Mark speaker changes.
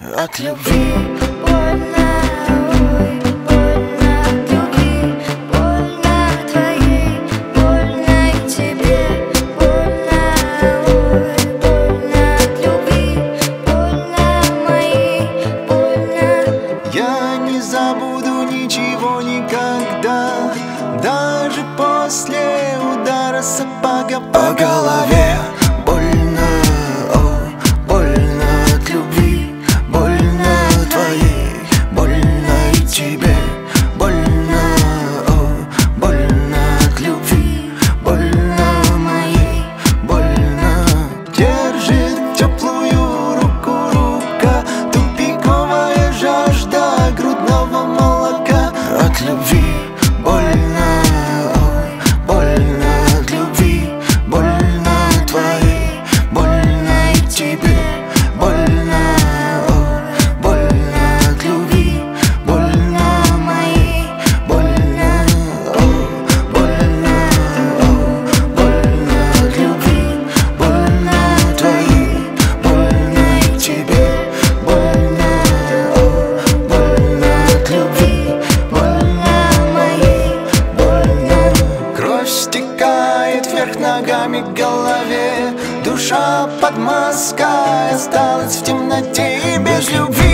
Speaker 1: от любви.
Speaker 2: Больно, ой, больно от любви, больно твоей, больно и тебе, больно, ой, больно от любви, больно моей, больно.
Speaker 1: Я не забуду ничего никогда, даже после удара сапога по голове. Больно, о, больно от любви, больно твоей, больно и тебе, больно, о, больно от любви, больно моей, больно. Держит теплую руку рука, тупиковая жажда грудного молока от любви. Больно, о, больно от любви, больно твоей, больно и тебе, больно, о, больно от любви, больно моей, больно, о, больно, о, больно от любви, больно твоей, больно и тебе, больно, о, больно от любви, больно моей, больно. Кровь стекает вверх ногами к голове, душа под маской осталась в темноте и без любви.